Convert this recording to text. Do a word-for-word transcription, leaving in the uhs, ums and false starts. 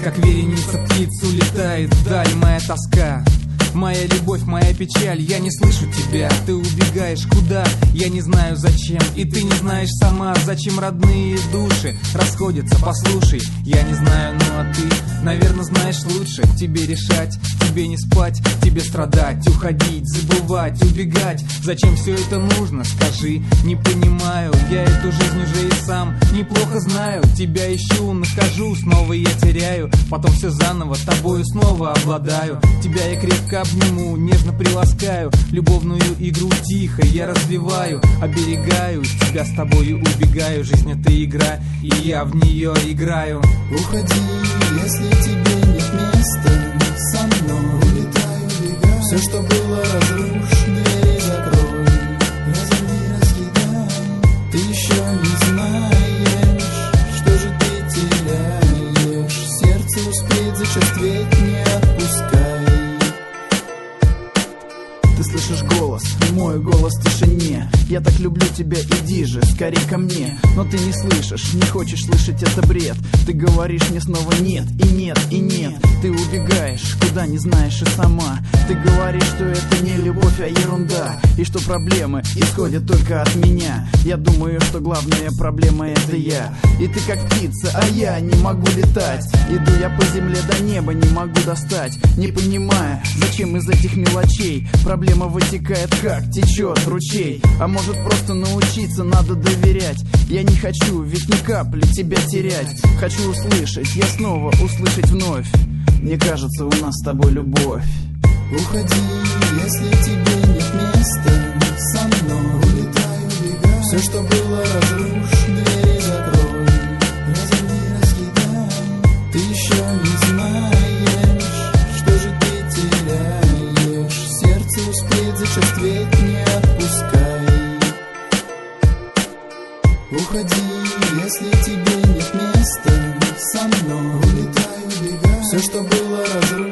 как вереница птиц улетает вдаль моя тоска. Моя любовь, моя печаль, я не слышу тебя. Ты убегаешь куда, я не знаю зачем. И ты не знаешь сама, зачем родные души расходятся. Послушай, я не знаю, ну а ты, наверное, знаешь лучше. Тебе решать, тебе не спать, тебе страдать, уходить, забывать, убегать. Зачем все это нужно, скажи, не понимаю. Я эту жизнь уже и сам неплохо знаю. Тебя ищу, нахожу, снова я теряю. Потом все заново, тобою снова обладаю. Тебя я крепко обниму, нежно приласкаю. Любовную игру тихо я развиваю. Оберегаю тебя, с тобою убегаю. Жизнь это игра, и я в нее играю. Уходи, если тебе нет места. Со мной улетай, убегай. Все, что было, разрушь, двери закрой. Разорви, раскидай. Ты еще не знаешь, что же ты теряешь. Сердце успеет зачерстветь, не отпускай. Ты слышишь голос, мой голос в тишине. Я так люблю тебя, иди же, скорей ко мне. Но ты не слышишь, не хочешь слышать, это бред. Ты говоришь мне снова нет, и нет, и нет. Ты убегаешь, куда не знаешь и сама. Ты говоришь, что это не любовь, а ерунда. И что проблемы исходят только от меня. Я думаю, что главная проблема это я. И ты как птица, а я не могу летать. Иду я по земле до неба, не могу достать. Не понимая, зачем из этих мелочей проблема вытекает, как течет ручей. А может просто научиться надо доверять. Я не хочу, ведь ни капли тебя терять. Хочу услышать, я снова услышать вновь. Мне кажется, у нас с тобой любовь. Уходи, если тебе нет места. Со мной улетай, убегай. Все, что было, разрушь, двери закрой. Разорви, раскидай. Ты еще не знаешь, что же ты теряешь. Сердце успеет зачерстветь, не отпускай. Уходи, если тебе нет места. Со мной улетай, убегай. Все, что было, разрушь.